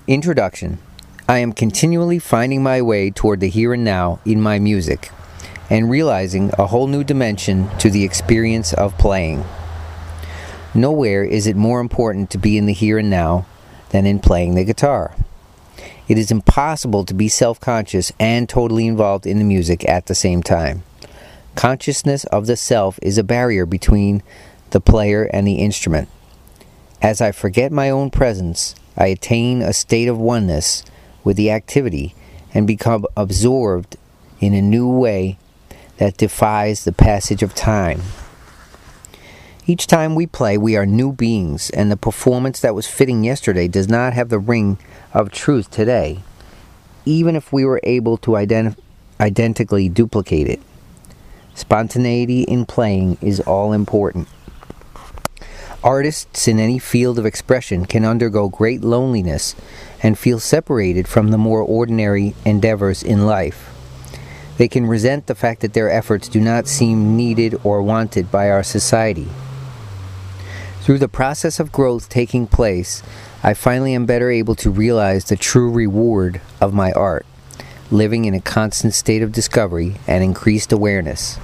Introduction. I am continually finding my way toward the here and now in my music, and realizing a whole new dimension to the experience of playing. Nowhere is it more important to be in the here and now than in playing the guitar. It is impossible to be self-conscious and totally involved in the music at the same time. Consciousness of the self is a barrier between the player and the instrument. As I forget my own presence, I attain a state of oneness with the activity and become absorbed in a new way that defies the passage of time. Each time we play, we are new beings, and the performance that was fitting yesterday does not have the ring of truth today, even if we were able to identically duplicate it. Spontaneity in playing is all important. Artists in any field of expression can undergo great loneliness and feel separated from the more ordinary endeavors in life. They can resent the fact that their efforts do not seem needed or wanted by our society. Through the process of growth taking place, I finally am better able to realize the true reward of my art, living in a constant state of discovery and increased awareness.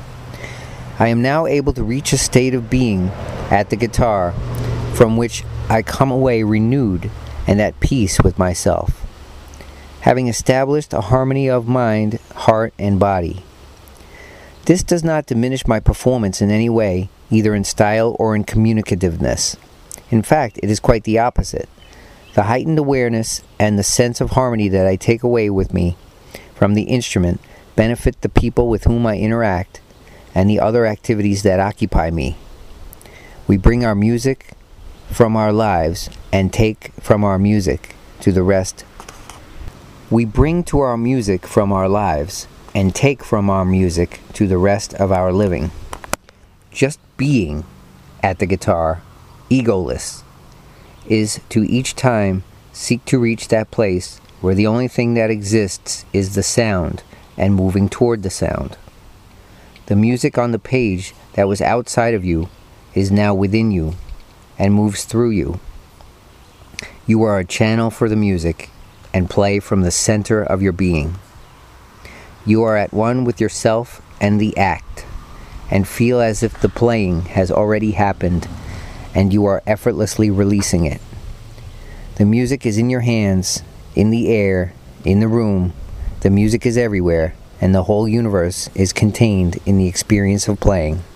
I am now able to reach a state of being at the guitar from which I come away renewed and at peace with myself, having established a harmony of mind, heart, and body. This does not diminish my performance in any way, either in style or in communicativeness. In fact, it is quite the opposite. The heightened awareness and the sense of harmony that I take away with me from the instrument benefit the people with whom I interact and the other activities that occupy me. We bring our music from our lives and take from our music to the rest. We bring to our music from our lives and take from our music to the rest of our living. Just being at the guitar, egoless, is to each time seek to reach that place where the only thing that exists is the sound and moving toward the sound. The music on the page that was outside of you is now within you and moves through you. You are a channel for the music and play from the center of your being. You are at one with yourself and the act, and feel as if the playing has already happened and you are effortlessly releasing it. The music is in your hands, in the air, in the room. The music is everywhere, and the whole universe is contained in the experience of playing.